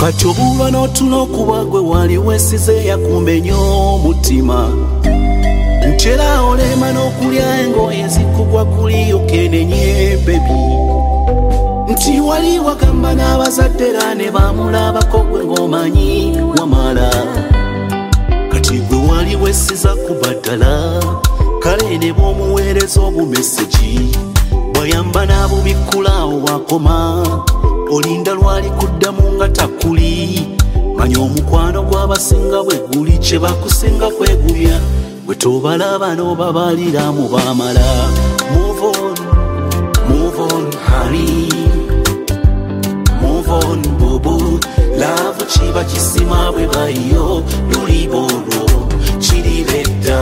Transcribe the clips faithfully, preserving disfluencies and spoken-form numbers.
Kati obulwa n'otuna okuba gwe wali wesize yakumenya omutima nti era olema n'okulya engoye zikugwa kuli okenenye bebi nti wali wagamba n'abazadde era ne bamulabako gwe ng'omanyi wamala kati gwe wali wesiza kubaddala kale ne bw'omuweereza obumeseji bwayamba n'abubikkulawo wakoma olinda lwali kuddamu nga takuli manya omukwano gw'abasinga bwe guli kye bakusinga kwegumya bwe tobalaba n'obabalira mu bamala move on move on honey move on bobo love kiba kisima bwe bayo luli bolo kiri bedda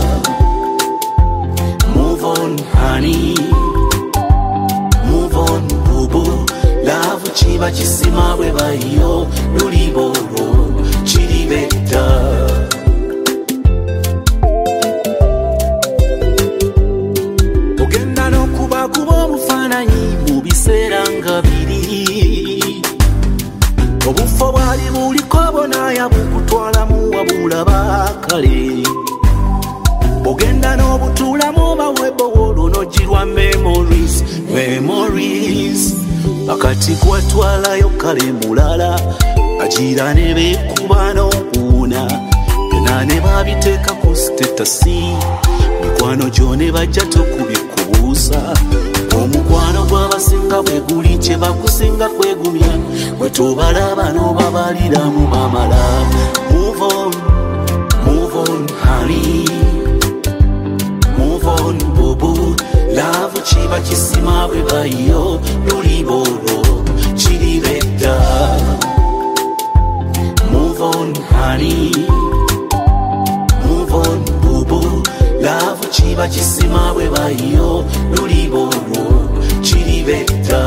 move on honey move on bobo love kiba kisima bwe bayo luli bolo kiri bedda ogenda n'okuba kuba obufaananyi mu biseera nga biri obufo bwali buliko bonaaya bukutwalamu wabulaba kale ogenda n'obutuulamu bawebowolo n'ogirwa memories memories akati kwatwalayo kale mulala agira ne beekuba n'okuwuna byonna ne babiteeka ku sitetasi mikwano gyo ne bajja tokubikubuusa omukwano gw'abasinga bwe guli kye bakusinga kwegumya bwe tobalaba n'obabalira mu bamala move on move on honey move on bobo love kiba kisima bwe bayo luli bolo kiri bedda move on honey move on bobo love kiba kisima bwe bayo luli bolo kiri bedda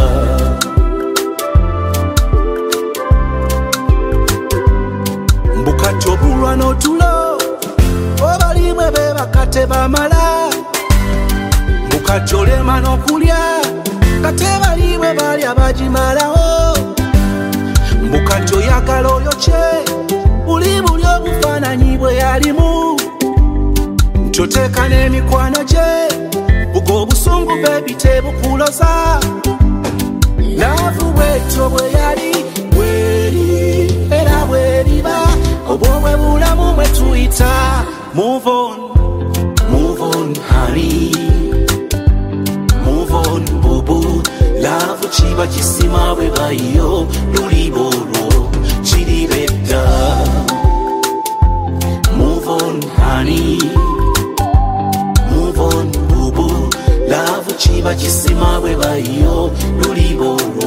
mbukati obulwa n'otulo obali bwe be bakate bamala mbukati olema n'okulya kate bali bwe bali abagimalawo mbukati oyagala oyokye buli buli obufaananyi bwe yalimu nti oteeka n'emikwano gye bugo obusungu bebi tebukuloza laavu bwetyo bwe yali bweri era bweriba obwo bwe bulamu bwe tuyita move on move on honey move on bobo love kiba kisima bwe bayo luli bolo kiri bedda move on honey move on bobo love kiba kisima bwe bayo luli bolo